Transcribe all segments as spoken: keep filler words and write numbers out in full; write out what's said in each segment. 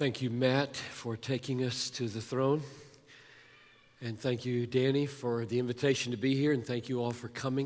Thank you, Matt, for taking us to the throne. And thank you, Danny, for the invitation to be here. And thank you all for coming.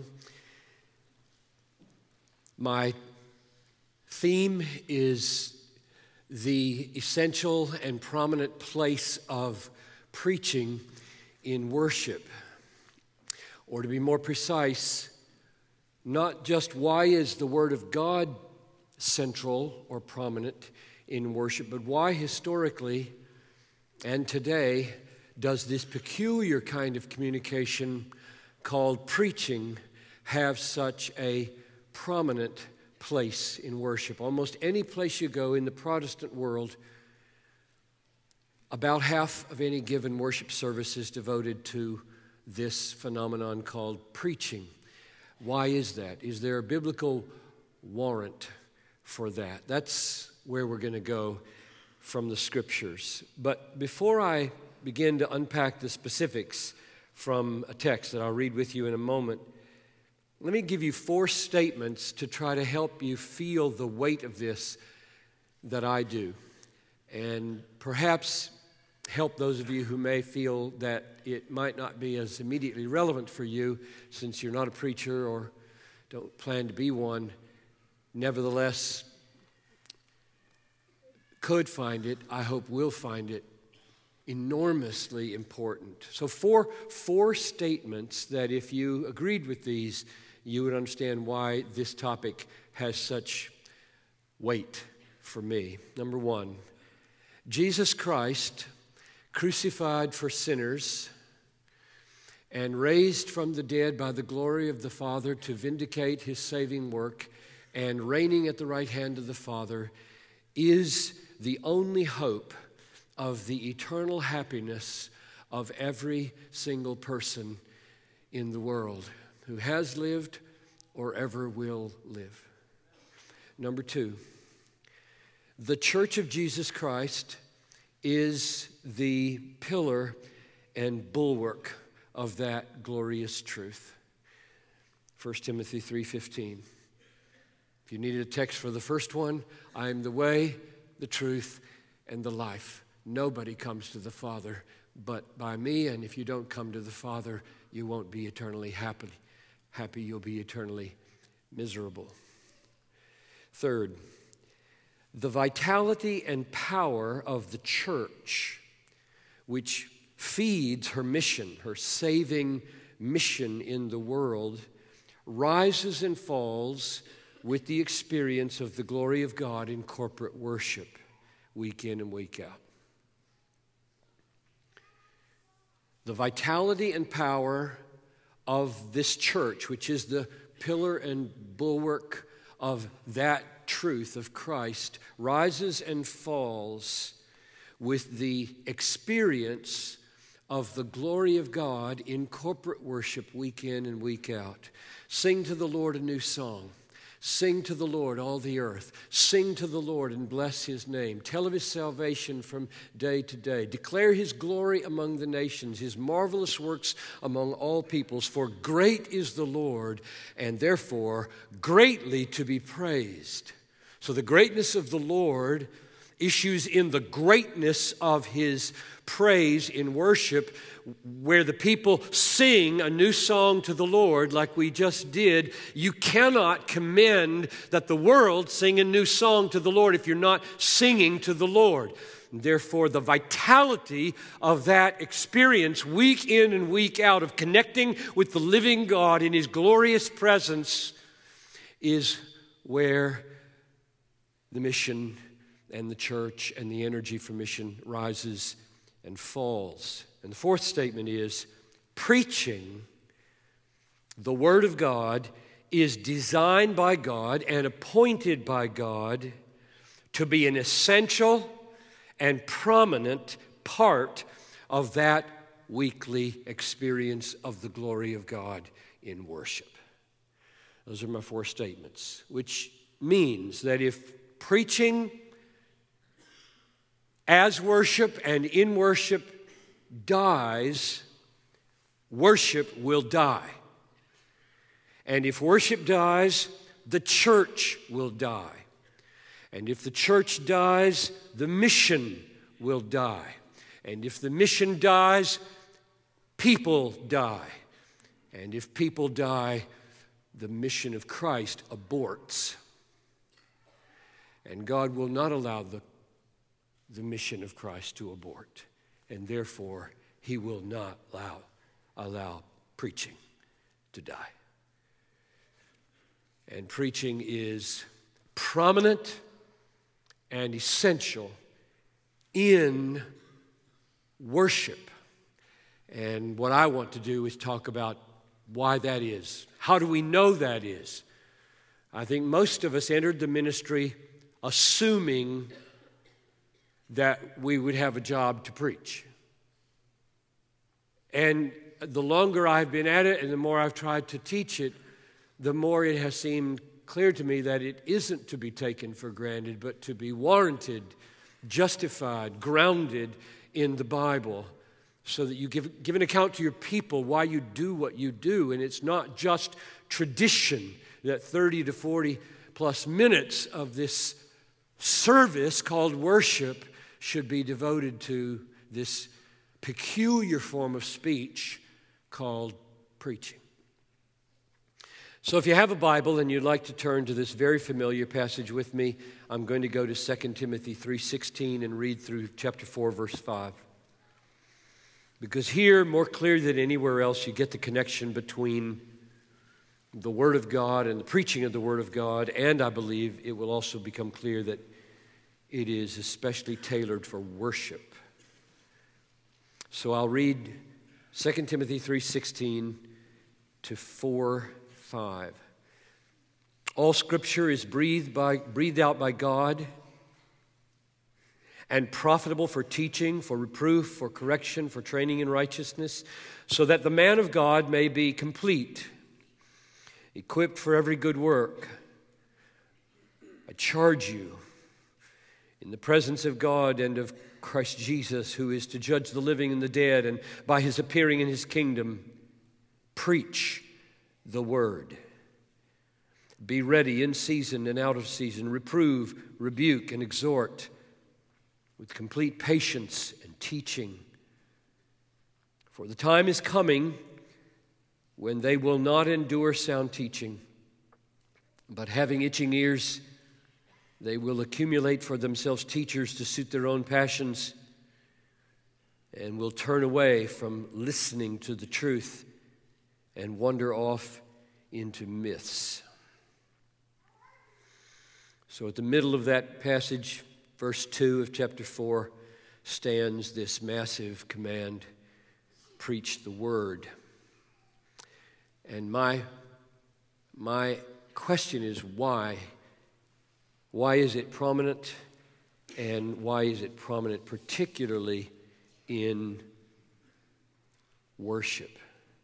My theme is the essential and prominent place of preaching in worship. Or to be more precise, not just why is the Word of God central or prominent in worship, but why historically and today does this peculiar kind of communication called preaching have such a prominent place in worship? Almost any place you go in the Protestant world, about half of any given worship service is devoted to this phenomenon called preaching. Why is that? Is there a biblical warrant for that? That's where we're going to go from the Scriptures. But before I begin to unpack the specifics from a text that I'll read with you in a moment, let me give you four statements to try to help you feel the weight of this that I do, and perhaps help those of you who may feel that it might not be as immediately relevant for you since you're not a preacher or don't plan to be one. Nevertheless, could find it, I hope will find it enormously important. So four, four statements that if you agreed with these, you would understand why this topic has such weight for me. Number one, Jesus Christ, crucified for sinners and raised from the dead by the glory of the Father to vindicate his saving work and reigning at the right hand of the Father, is the only hope of the eternal happiness of every single person in the world who has lived or ever will live. Number two, the Church of Jesus Christ is the pillar and bulwark of that glorious truth. First Timothy three fifteen. If you needed a text for the first one, I am the way, the truth, and the life. Nobody comes to the Father but by me, and if you don't come to the Father, you won't be eternally happy. Happy, you'll be eternally miserable. Third, the vitality and power of the church, which feeds her mission, her saving mission in the world, rises and falls with the experience of the glory of God in corporate worship, week in and week out. The vitality and power of this church, which is the pillar and bulwark of that truth of Christ, rises and falls with the experience of the glory of God in corporate worship week in and week out. Sing to the Lord a new song. Sing to the Lord, all the earth. Sing to the Lord and bless his name. Tell of his salvation from day to day. Declare his glory among the nations, his marvelous works among all peoples. For great is the Lord, and therefore greatly to be praised. So the greatness of the Lord issues in the greatness of his praise in worship, where the people sing a new song to the Lord like we just did. You cannot commend that the world sing a new song to the Lord if you're not singing to the Lord. Therefore, the vitality of that experience week in and week out of connecting with the living God in his glorious presence is where the mission and the church and the energy for mission rises and falls. And the fourth statement is, preaching the Word of God is designed by God and appointed by God to be an essential and prominent part of that weekly experience of the glory of God in worship. Those are my four statements, which means that if preaching as worship and in worship dies, worship will die. And if worship dies, the church will die. And if the church dies, the mission will die. And if the mission dies, people die. And if people die, the mission of Christ aborts. And God will not allow the, the mission of Christ to abort. And therefore, he will not allow, allow preaching to die. And preaching is prominent and essential in worship. And what I want to do is talk about why that is. How do we know that is? I think most of us entered the ministry assuming that we would have a job to preach. And the longer I've been at it and the more I've tried to teach it, the more it has seemed clear to me that it isn't to be taken for granted, but to be warranted, justified, grounded in the Bible, so that you give, give an account to your people why you do what you do. And it's not just tradition that thirty to forty plus minutes of this service called worship should be devoted to this peculiar form of speech called preaching. So if you have a Bible and you'd like to turn to this very familiar passage with me, I'm going to go to Second Timothy three sixteen and read through chapter four, verse five. Because here, more clear than anywhere else, you get the connection between the Word of God and the preaching of the Word of God, and I believe it will also become clear that it is especially tailored for worship. So I'll read Second Timothy three sixteen to four five. All Scripture is breathed by breathed out by God and profitable for teaching, for reproof, for correction, for training in righteousness, so that the man of God may be complete, equipped for every good work. I charge you, in the presence of God and of Christ Jesus, who is to judge the living and the dead, and by his appearing in his kingdom, preach the word. Be ready in season and out of season. Reprove, rebuke, and exhort with complete patience and teaching. For the time is coming when they will not endure sound teaching, but having itching ears, they will accumulate for themselves teachers to suit their own passions, and will turn away from listening to the truth and wander off into myths. So at the middle of that passage, verse two of chapter four, stands this massive command: preach the word. And my, my question is why? Why is it prominent? And why is it prominent particularly in worship?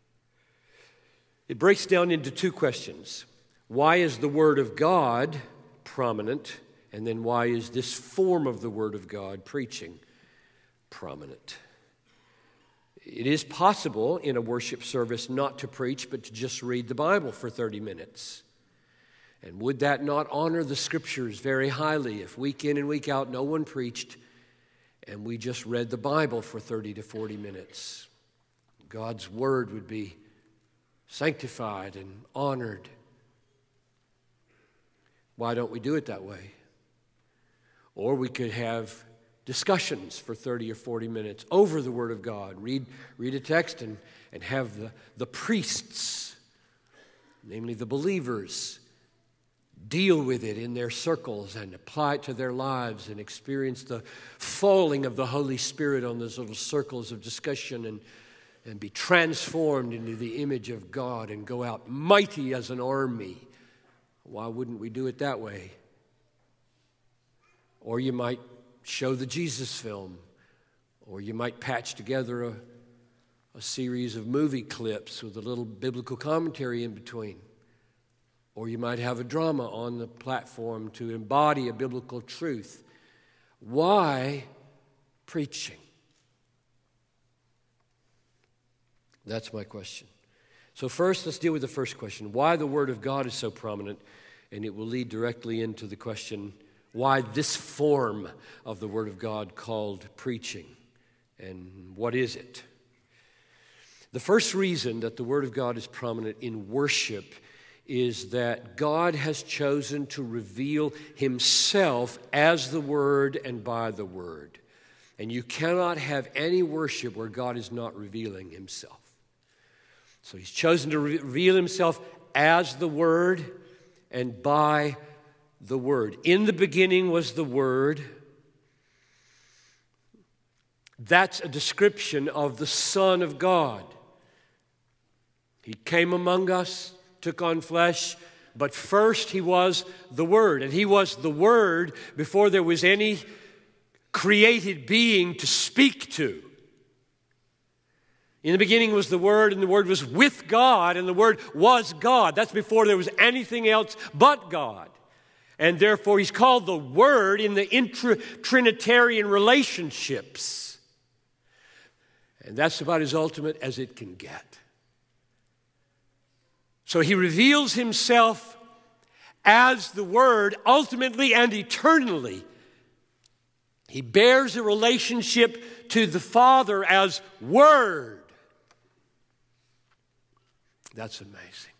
It breaks down into two questions. Why is the Word of God prominent? And then why is this form of the Word of God, preaching, prominent? It is possible in a worship service not to preach, but to just read the Bible for thirty minutes. And would that not honor the Scriptures very highly if week in and week out no one preached and we just read the Bible for thirty to forty minutes? God's Word would be sanctified and honored. Why don't we do it that way? Or we could have discussions for thirty or forty minutes over the Word of God. Read, read a text and, and have the, the priests, namely the believers, deal with it in their circles and apply it to their lives and experience the falling of the Holy Spirit on those little circles of discussion and, and be transformed into the image of God and go out mighty as an army. Why wouldn't we do it that way? Or you might show the Jesus film, or you might patch together a, a series of movie clips with a little biblical commentary in between. Or you might have a drama on the platform to embody a biblical truth. Why preaching? That's my question. So first, let's deal with the first question. Why the Word of God is so prominent, and it will lead directly into the question, Why this form of the Word of God called preaching? And what is it? The first reason that the Word of God is prominent in worship is that God has chosen to reveal Himself as the Word and by the Word. And you cannot have any worship where God is not revealing Himself. So He's chosen to reveal Himself as the Word and by the Word. In the beginning was the Word. That's a description of the Son of God. He came among us, took on flesh, but first He was the Word. And He was the Word before there was any created being to speak to. In the beginning was the Word, and the Word was with God, and the Word was God. That's before there was anything else but God. And therefore He's called the Word in the intra-Trinitarian relationships. And that's about as ultimate as it can get. So He reveals Himself as the Word ultimately and eternally. He bears a relationship to the Father as Word. That's amazing.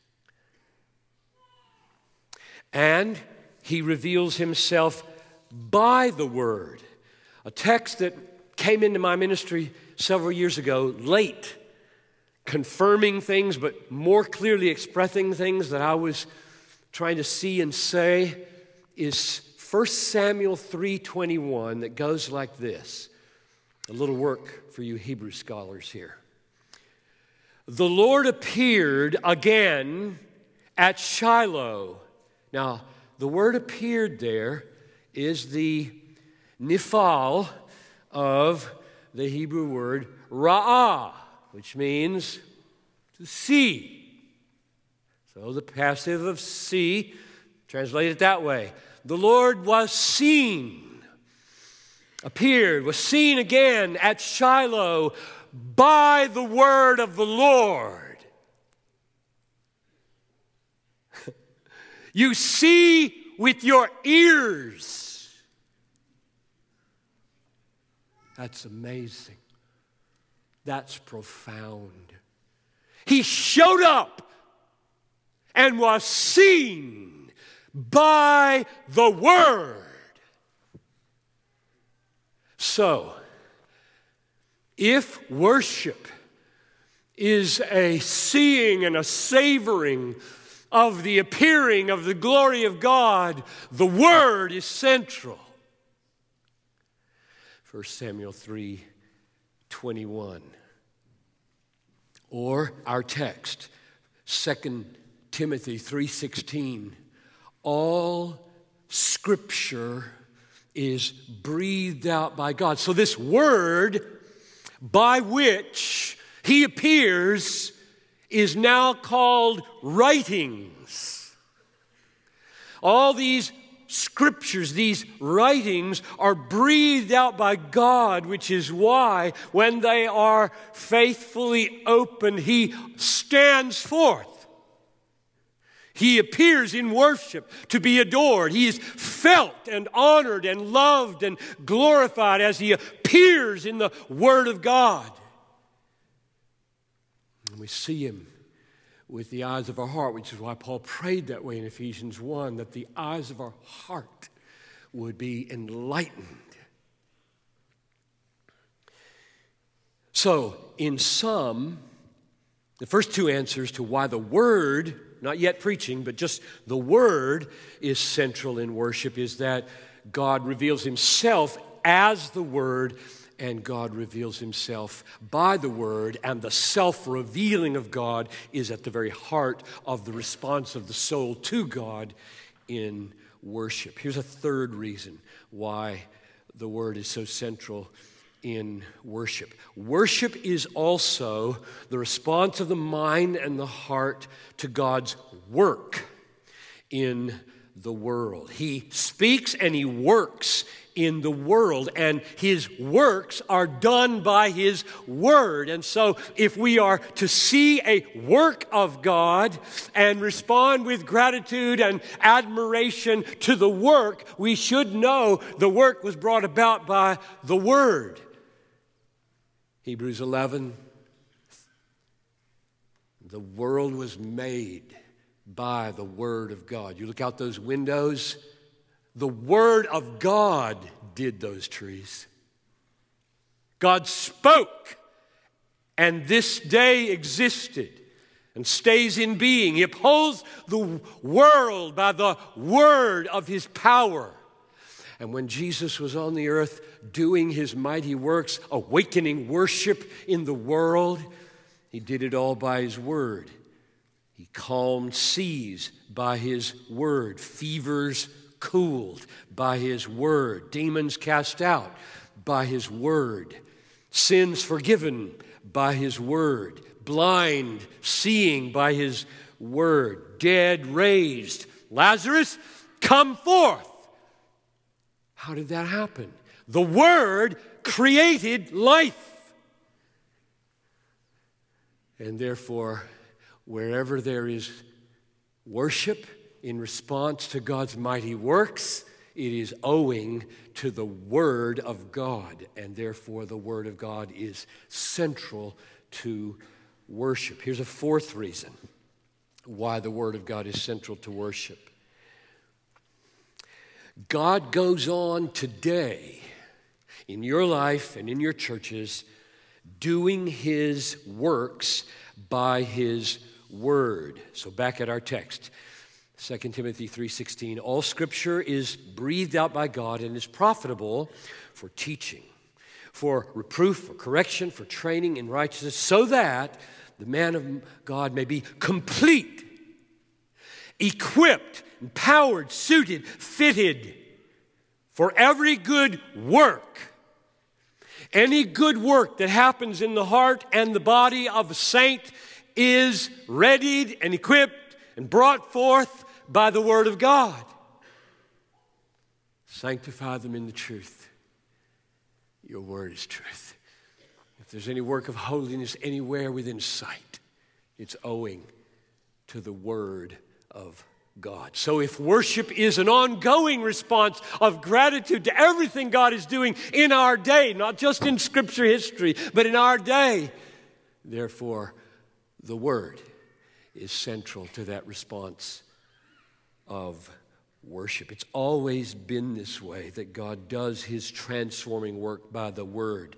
And He reveals Himself by the Word. A text that came into my ministry several years ago, late, confirming things, but more clearly expressing things that I was trying to see and say, is First Samuel three twenty-one, that goes like this. A little work for you Hebrew scholars here. The Lord appeared again at Shiloh. Now, the word appeared there is the nifal of the Hebrew word ra'ah, which means to see. So the passive of see, translate it that way. The Lord was seen, appeared, was seen again at Shiloh by the word of the Lord. You see with your ears. That's amazing. That's profound. He showed up and was seen by the Word. So, if worship is a seeing and a savoring of the appearing of the glory of God, the Word is central. First Samuel three twenty-one. Or our text, Second Timothy three sixteen. All Scripture is breathed out by God. So this Word by which He appears is now called writings. All these Scriptures, these writings, are breathed out by God, which is why when they are faithfully opened, He stands forth. He appears in worship to be adored. He is felt and honored and loved and glorified as He appears in the Word of God. And we see Him with the eyes of our heart, which is why Paul prayed that way in Ephesians one, that the eyes of our heart would be enlightened. So, in sum, the first two answers to why the Word, not yet preaching, but just the Word is central in worship is that God reveals Himself as the Word, and God reveals Himself by the Word, and the self-revealing of God is at the very heart of the response of the soul to God in worship. Here's a third reason why the Word is so central in worship. Worship is also the response of the mind and the heart to God's work in the world. He speaks and he works in the world, and his works are done by his word. And so if we are to see a work of God and respond with gratitude and admiration to the work, we should know the work was brought about by the word. Hebrews eleven, the world was made by the word of God. You look out those windows, the word of God did those trees. God spoke, and this day existed and stays in being. He upholds the world by the word of his power. And when Jesus was on the earth doing his mighty works, awakening worship in the world, he did it all by his word. He calmed seas by his word, fevers cooled by his word, demons cast out by his word, sins forgiven by his word, blind seeing by his word, dead raised, Lazarus, come forth. How did that happen? The word created life. And therefore, wherever there is worship in response to God's mighty works, it is owing to the Word of God, and therefore the Word of God is central to worship. Here's a fourth reason why the Word of God is central to worship. God goes on today in your life and in your churches doing his works by his word. So back at our text, Second Timothy three sixteen, all scripture is breathed out by God and is profitable for teaching, for reproof, for correction, for training in righteousness, so that the man of God may be complete, equipped, empowered, suited, fitted for every good work. Any good work that happens in the heart and the body of a saint is readied and equipped and brought forth by the word of God. Sanctify them in the truth. Your word is truth. If there's any work of holiness anywhere within sight, it's owing to the word of God. So if worship is an ongoing response of gratitude to everything God is doing in our day, not just in Scripture history, but in our day, therefore, the Word is central to that response of worship. It's always been this way, that God does his transforming work by the Word.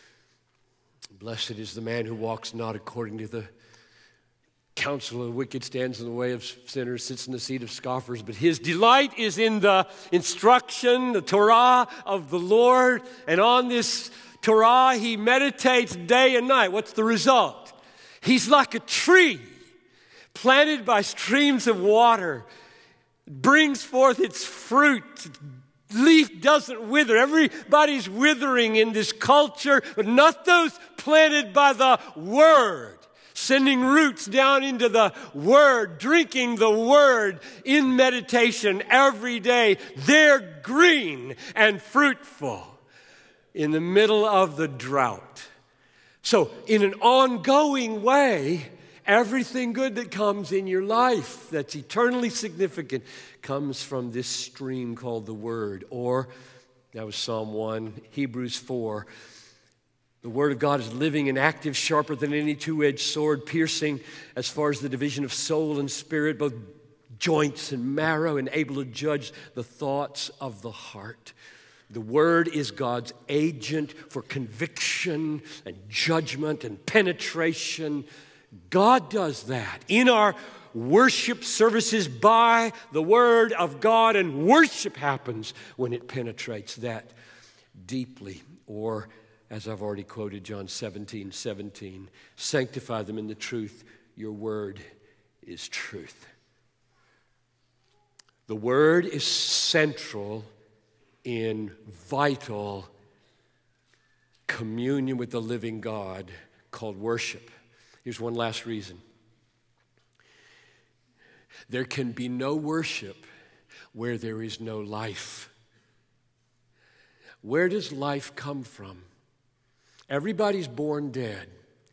Blessed is the man who walks not according to the counsel of the wicked, stands in the way of sinners, sits in the seat of scoffers, but his delight is in the instruction, the Torah of the Lord, and on this Torah he meditates day and night. What's the result? He's like a tree planted by streams of water. It brings forth its fruit. Leaf doesn't wither. Everybody's withering in this culture, but not those planted by the Word. Sending roots down into the Word, drinking the Word in meditation every day. They're green and fruitful in the middle of the drought. So, in an ongoing way, everything good that comes in your life that's eternally significant comes from this stream called the Word. Or, that was Psalm one, Hebrews four. The Word of God is living and active, sharper than any two-edged sword, piercing as far as the division of soul and spirit, both joints and marrow, and able to judge the thoughts of the heart. The Word is God's agent for conviction and judgment and penetration. God does that in our worship services by the Word of God, and worship happens when it penetrates that deeply. Or, as I've already quoted, John seventeen seventeen, sanctify them in the truth. Your word is truth. The Word is central in vital communion with the living God called worship. Here's one last reason. There can be no worship where there is no life. Where does life come from? Everybody's born dead.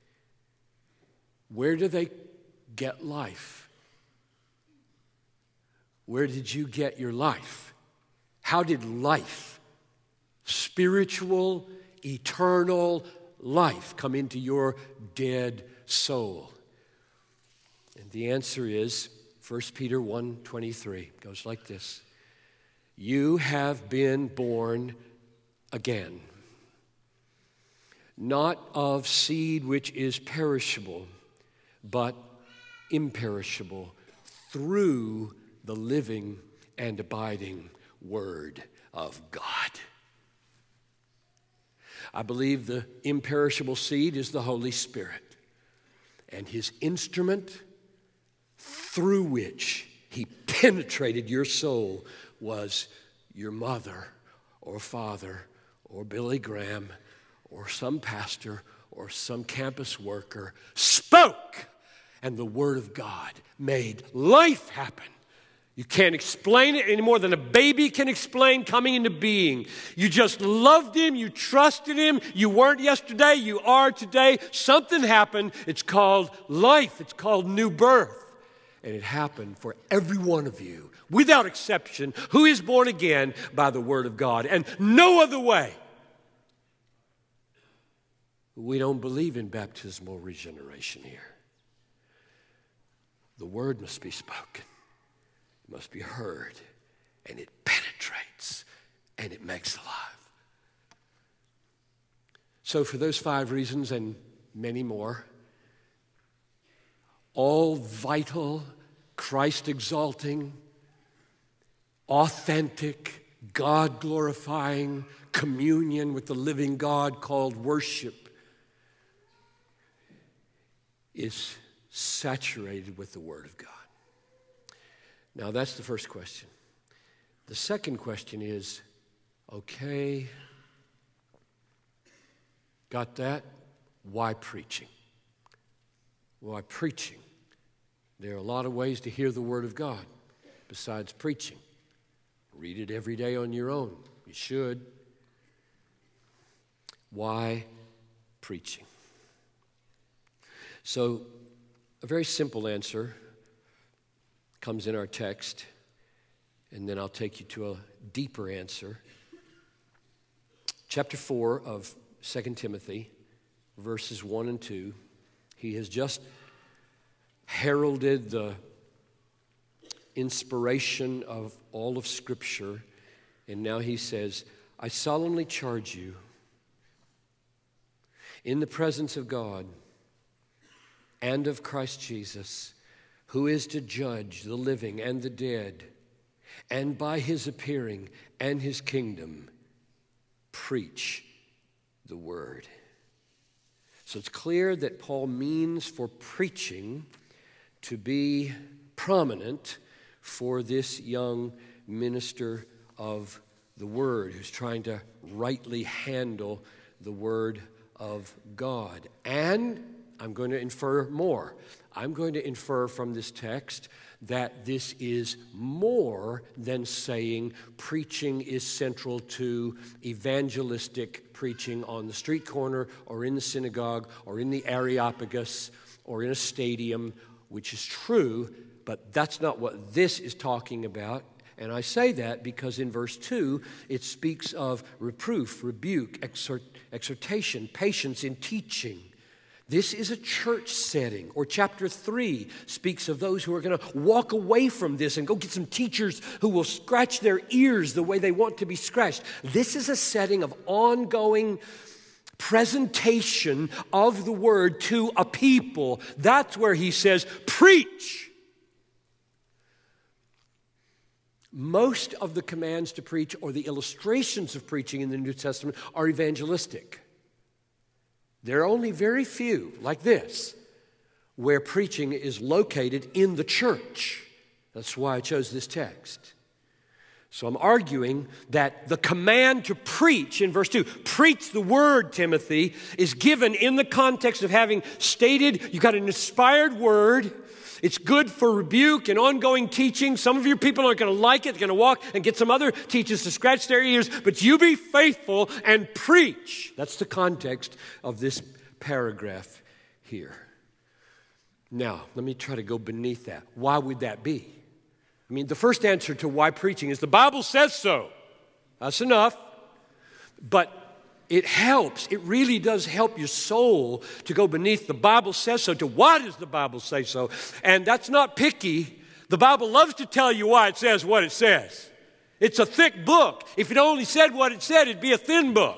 Where do they get life? Where did you get your life? How did life, spiritual, eternal life, come into your dead soul? And the answer is First Peter one twenty-three. It goes like this. You have been born again, not of seed which is perishable, but imperishable, through the living and abiding Word of God. I believe the imperishable seed is the Holy Spirit, and His instrument through which He penetrated your soul was your mother or father or Billy Graham or some pastor or some campus worker spoke, and the Word of God made life happen. You can't explain it any more than a baby can explain coming into being. You just loved Him, you trusted Him, you weren't yesterday, you are today. Something happened. It's called life. It's called new birth. And it happened for every one of you, without exception, who is born again by the Word of God, and no other way. We don't believe in baptismal regeneration here. The Word must be spoken, it must be heard, and it penetrates, and it makes alive. So for those five reasons and many more, all vital, Christ-exalting, authentic, God-glorifying communion with the living God called worship is saturated with the Word of God. Now, that's the first question. The second question is, okay, got that? Why preaching? Why preaching? There are a lot of ways to hear the Word of God besides preaching. Read it every day on your own. You should. Why preaching? So, a very simple answer comes in our text, and then I'll take you to a deeper answer. Chapter four of Second Timothy, verses one and two. He has just heralded the inspiration of all of Scripture, and now he says, I solemnly charge you in the presence of God and of Christ Jesus, who is to judge the living and the dead, and by His appearing and His kingdom, preach the word. So it's clear that Paul means for preaching to be prominent for this young minister of the Word who's trying to rightly handle the Word of God. And I'm going to infer more. I'm going to infer from this text that this is more than saying preaching is central to evangelistic preaching on the street corner or in the synagogue or in the Areopagus or in a stadium, which is true, but that's not what this is talking about. And I say that because in verse two, it speaks of reproof, rebuke, exhort, exhortation, patience in teaching. This is a church setting. Or chapter three speaks of those who are going to walk away from this and go get some teachers who will scratch their ears the way they want to be scratched. This is a setting of ongoing presentation of the word to a people. That's where he says, preach. Most of the commands to preach or the illustrations of preaching in the New Testament are evangelistic. There are only very few, like this, where preaching is located in the church. That's why I chose this text. So I'm arguing that the command to preach in verse two, preach the word, Timothy, is given in the context of having stated, you got an inspired word, It's good for rebuke and ongoing teaching. Some of your people aren't going to like it. They're going to walk and get some other teachers to scratch their ears. But you be faithful and preach. That's the context of this paragraph here. Now, let me try to go beneath that. Why would that be? I mean, the first answer to why preaching is the Bible says so. That's enough. But it helps. It really does help your soul to go beneath the Bible says so to why does the Bible say so? And that's not picky. The Bible loves to tell you why it says what it says. It's a thick book. If it only said what it said, it'd be a thin book.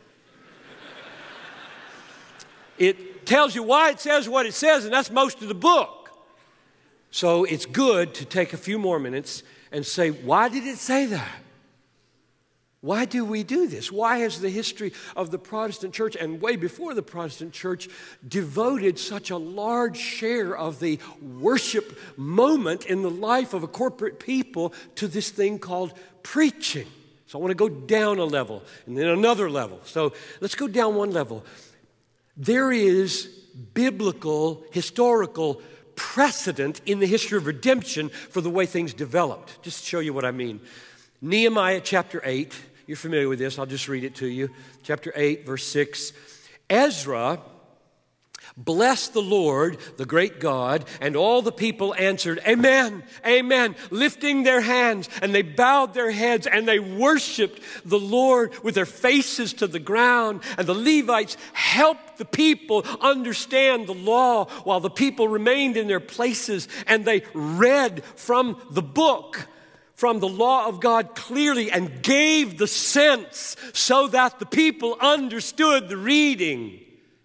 It tells you why it says what it says, and that's most of the book. So it's good to take a few more minutes and say, why did it say that? Why do we do this? Why has the history of the Protestant church and way before the Protestant church devoted such a large share of the worship moment in the life of a corporate people to this thing called preaching? So I want to go down a level and then another level. So let's go down one level. There is biblical, historical precedent in the history of redemption for the way things developed. Just to show you what I mean. Nehemiah chapter eight. You're familiar with this. I'll just read it to you. Chapter eight, verse six. Ezra blessed the Lord, the great God, and all the people answered, Amen, Amen, lifting their hands, and they bowed their heads, and they worshiped the Lord with their faces to the ground. And the Levites helped the people understand the law while the people remained in their places, and they read from the book, from the law of God clearly, and gave the sense so that the people understood the reading.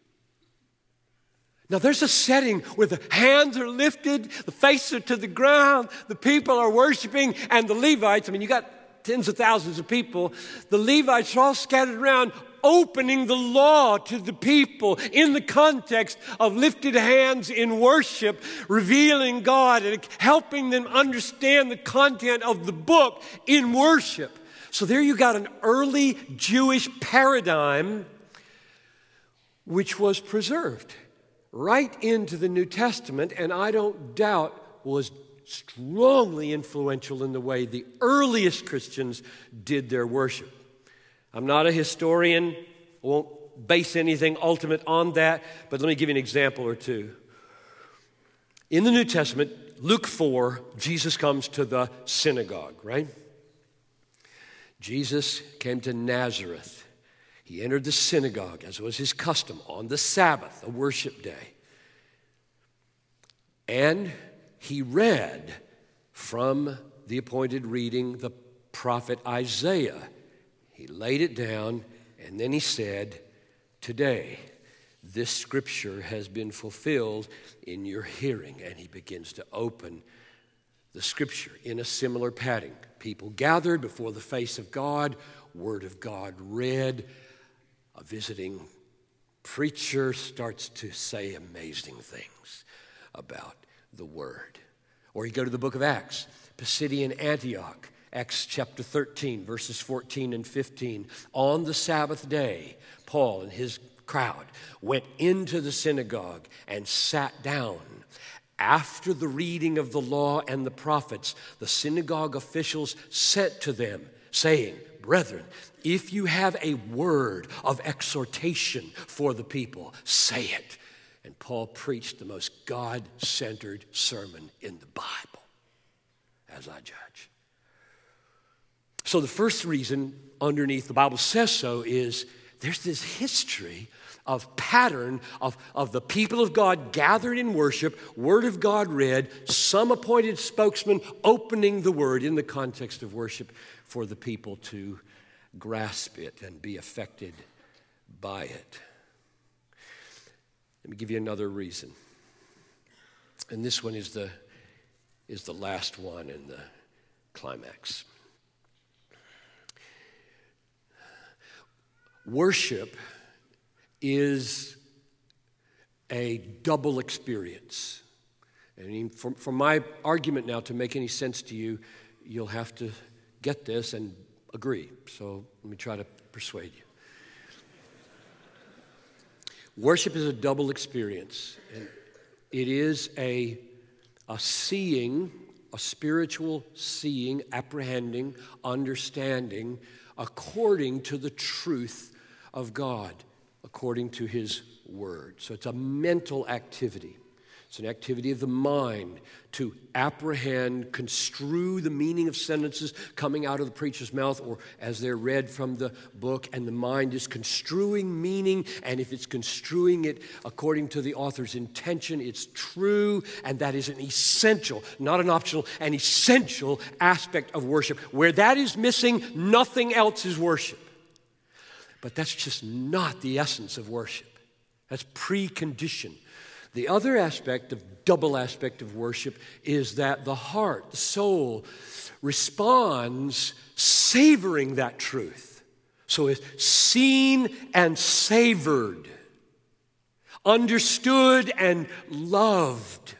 Now there's a setting where the hands are lifted, the faces are to the ground, the people are worshiping, and the Levites, I mean, you got tens of thousands of people, the Levites are all scattered around opening the law to the people in the context of lifted hands in worship, revealing God and helping them understand the content of the book in worship. So there you got an early Jewish paradigm which was preserved right into the New Testament, and I don't doubt was strongly influential in the way the earliest Christians did their worship. I'm not a historian, I won't base anything ultimate on that, but let me give you an example or two. In the New Testament, Luke four, Jesus comes to the synagogue, right? Jesus came to Nazareth. He entered the synagogue, as was his custom, on the Sabbath, a worship day. And he read from the appointed reading, the prophet Isaiah. He laid it down, and then he said, today, this scripture has been fulfilled in your hearing. And he begins to open the scripture in a similar pattern. People gathered before the face of God, word of God read. A visiting preacher starts to say amazing things about the word. Or you go to the book of Acts, Pisidian Antioch, Acts chapter thirteen, verses fourteen and fifteen. On the Sabbath day, Paul and his crowd went into the synagogue and sat down. After the reading of the law and the prophets, the synagogue officials sent to them, saying, Brethren, if you have a word of exhortation for the people, say it. And Paul preached the most God-centered sermon in the Bible, as I judge. So the first reason underneath the Bible says so is there's this history of pattern of, of the people of God gathered in worship, word of God read, some appointed spokesman opening the word in the context of worship for the people to grasp it and be affected by it. Let me give you another reason. And this one is the, is the last one in the climax. Worship is a double experience. I mean, for, for my argument now to make any sense to you, you'll have to get this and agree. So let me try to persuade you. Worship is a double experience. And it is a, a seeing, a spiritual seeing, apprehending, understanding according to the truth of God, according to His Word. So it's a mental activity. It's an activity of the mind to apprehend, construe the meaning of sentences coming out of the preacher's mouth or as they're read from the book, and the mind is construing meaning, and if it's construing it according to the author's intention, it's true, and that is an essential, not an optional, an essential aspect of worship. Where that is missing, nothing else is worship. But that's just not the essence of worship. That's precondition. The other aspect, of double aspect of worship, is that the heart, the soul, responds savoring that truth. So it's seen and savored, understood and loved,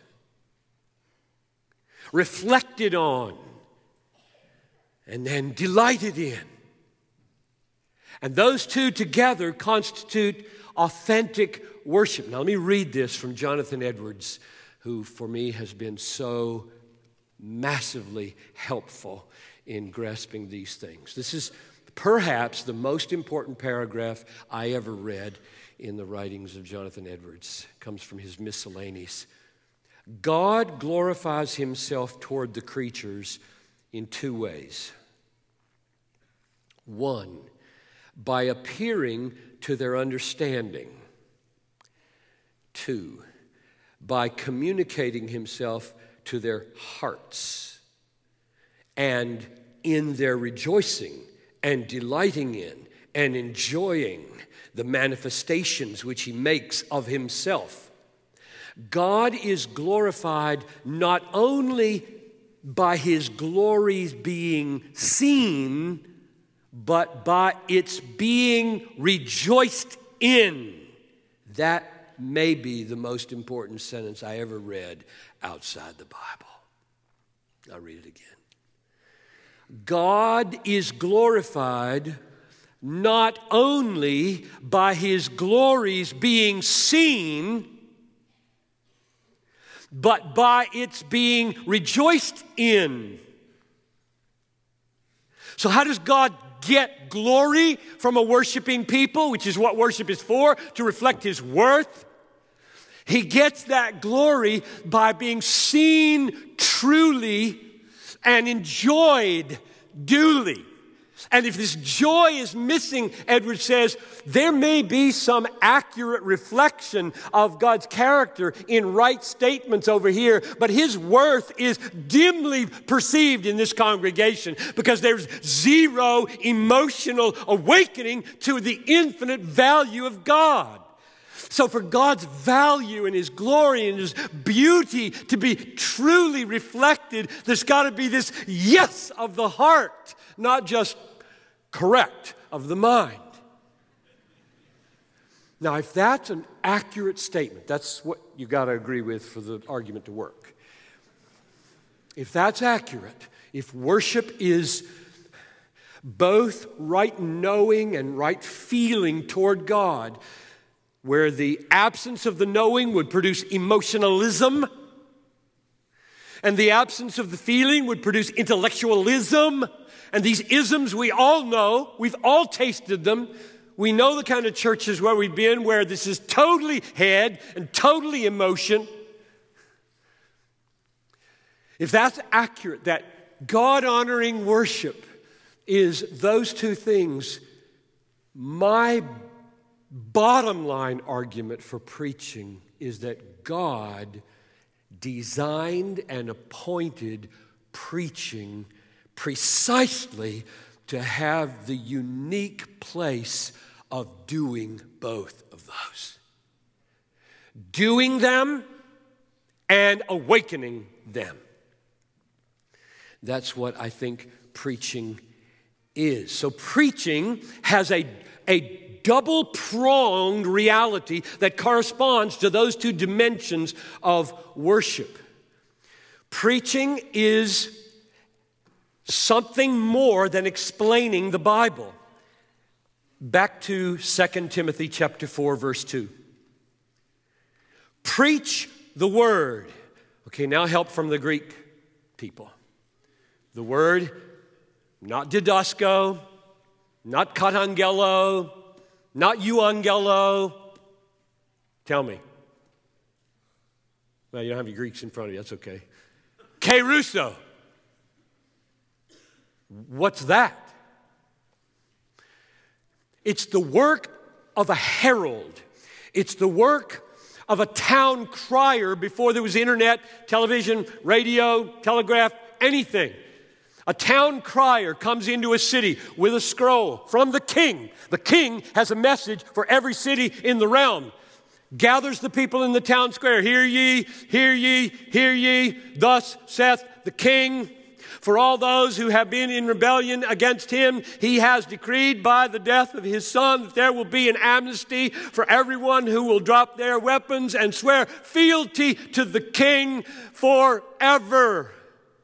reflected on, and then delighted in. And those two together constitute authentic worship. Now let me read this from Jonathan Edwards, who for me has been so massively helpful in grasping these things. This is perhaps the most important paragraph I ever read in the writings of Jonathan Edwards. It comes from his Miscellanies. God glorifies Himself toward the creatures in two ways. One, by appearing to their understanding. Two, by communicating Himself to their hearts and in their rejoicing and delighting in and enjoying the manifestations which He makes of Himself. God is glorified not only by His glories being seen, but by its being rejoiced in. That may be the most important sentence I ever read outside the Bible. I'll read it again. God is glorified not only by His glories being seen, but by its being rejoiced in. So how does God get glory from a worshiping people, which is what worship is for, to reflect His worth? He gets that glory by being seen truly and enjoyed duly. And if this joy is missing, Edward says, there may be some accurate reflection of God's character in right statements over here, but His worth is dimly perceived in this congregation because there's zero emotional awakening to the infinite value of God. So for God's value and His glory and His beauty to be truly reflected, there's got to be this yes of the heart, not just correct of the mind. Now, if that's an accurate statement, that's what you got to agree with for the argument to work. If that's accurate, if worship is both right knowing and right feeling toward God, where the absence of the knowing would produce emotionalism, and the absence of the feeling would produce intellectualism, and these isms we all know, we've all tasted them. We know the kind of churches where we've been where this is totally head and totally emotion. If that's accurate, that God-honoring worship is those two things, my bottom line argument for preaching is that God designed and appointed preaching precisely to have the unique place of doing both of those. Doing them and awakening them. That's what I think preaching is. So preaching has a, a double-pronged reality that corresponds to those two dimensions of worship. Preaching is something more than explaining the Bible. Back to Second Timothy chapter four, verse two. Preach the word. Okay, now help from the Greek people. The word, not didasko, not katangelo, not euangelo. Tell me. Well, you don't have your Greeks in front of you. That's okay. Kerusso. What's that? It's the work of a herald. It's the work of a town crier before there was internet, television, radio, telegraph, anything. A town crier comes into a city with a scroll from the king. The king has a message for every city in the realm. Gathers the people in the town square. Hear ye, hear ye, hear ye. Thus saith the king. For all those who have been in rebellion against him, he has decreed by the death of his son that there will be an amnesty for everyone who will drop their weapons and swear fealty to the king forever.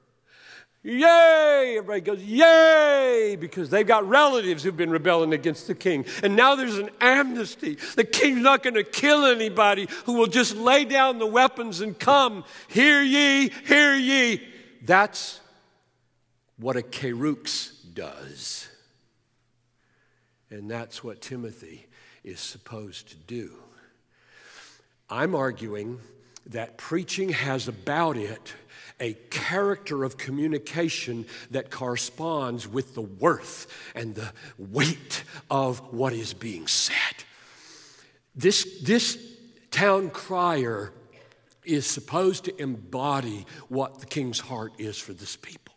Yay! Everybody goes, yay! Because they've got relatives who've been rebelling against the king. And now there's an amnesty. The king's not going to kill anybody who will just lay down the weapons and come. Hear ye, hear ye. That's what a kerux does. And that's what Timothy is supposed to do. I'm arguing that preaching has about it a character of communication that corresponds with the worth and the weight of what is being said. This, this town crier is supposed to embody what the king's heart is for this people.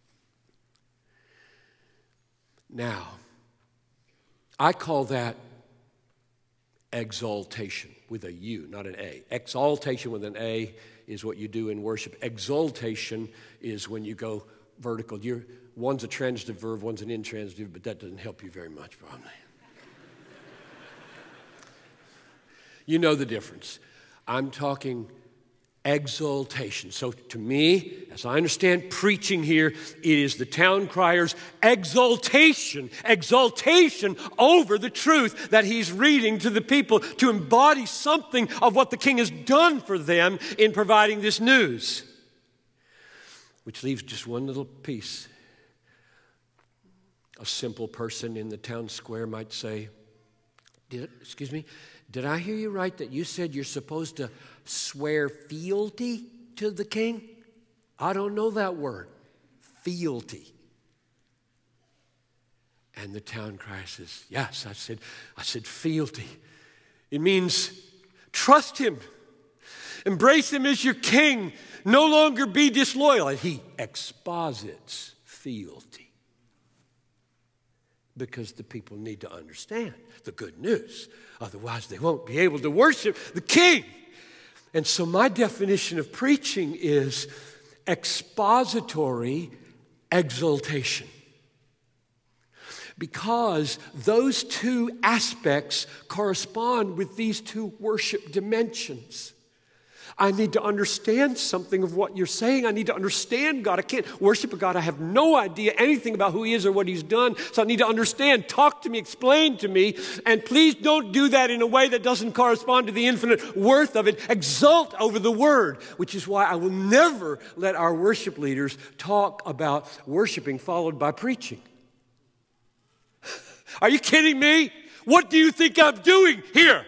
Now, I call that exaltation with a U, not an A. Exaltation with an A is what you do in worship. Exaltation is when you go vertical. You're, one's a transitive verb, one's an intransitive, but that doesn't help you very much, probably. You know the difference. I'm talking exaltation. So to me, as I understand preaching here, it is the town crier's exaltation, exaltation over the truth that he's reading to the people to embody something of what the king has done for them in providing this news. Which leaves just one little piece. A simple person in the town square might say, Did, excuse me, did I hear you right that you said you're supposed to swear fealty to the king? I don't know that word. Fealty. And the town crier says, yes, I said, I said fealty. It means trust him. Embrace him as your king. No longer be disloyal. And he exposits fealty. Because the people need to understand the good news. Otherwise, they won't be able to worship the king. And so my definition of preaching is expository exaltation. Because those two aspects correspond with these two worship dimensions. I need to understand something of what you're saying. I need to understand God. I can't worship a God I have no idea anything about who he is or what he's done. So I need to understand. Talk to me. Explain to me. And please don't do that in a way that doesn't correspond to the infinite worth of it. Exult over the word, which is why I will never let our worship leaders talk about worshiping followed by preaching. Are you kidding me? What do you think I'm doing here?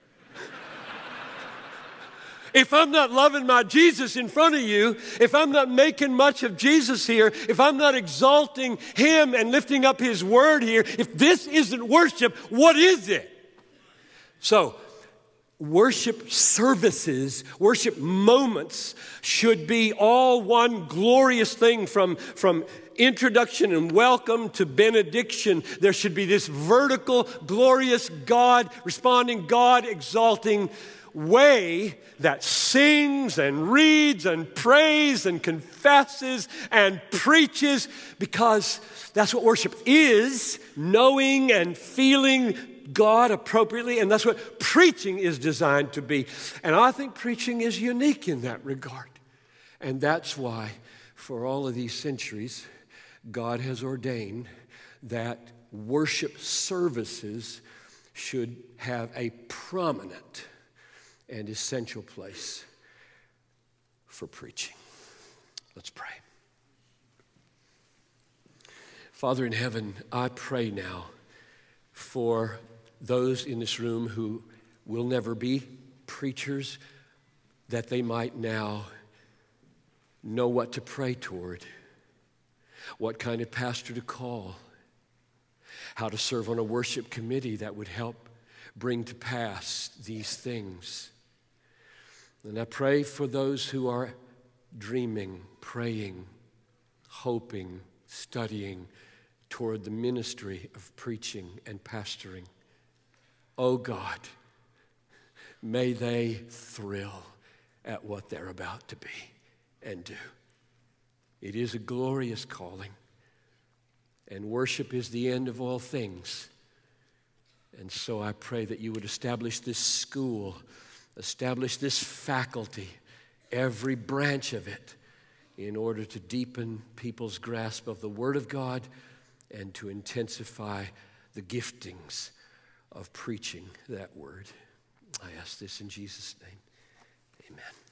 If I'm not loving my Jesus in front of you, if I'm not making much of Jesus here, if I'm not exalting him and lifting up his word here, if this isn't worship, what is it? So, worship services, worship moments should be all one glorious thing from, from introduction and welcome to benediction. There should be this vertical, glorious God, responding, God exalting way that sings and reads and prays and confesses and preaches, because that's what worship is, knowing and feeling God appropriately, and that's what preaching is designed to be. And I think preaching is unique in that regard. And that's why, for all of these centuries, God has ordained that worship services should have a prominent and essential place for preaching. Let's pray. Father in heaven, I pray now for those in this room who will never be preachers, that they might now know what to pray toward, what kind of pastor to call, how to serve on a worship committee that would help bring to pass these things. And I pray for those who are dreaming, praying, hoping, studying toward the ministry of preaching and pastoring. Oh God, may they thrill at what they're about to be and do. It is a glorious calling, and worship is the end of all things. And so I pray that you would establish this school, establish this faculty, every branch of it, in order to deepen people's grasp of the Word of God and to intensify the giftings of preaching that Word. I ask this in Jesus' name. Amen.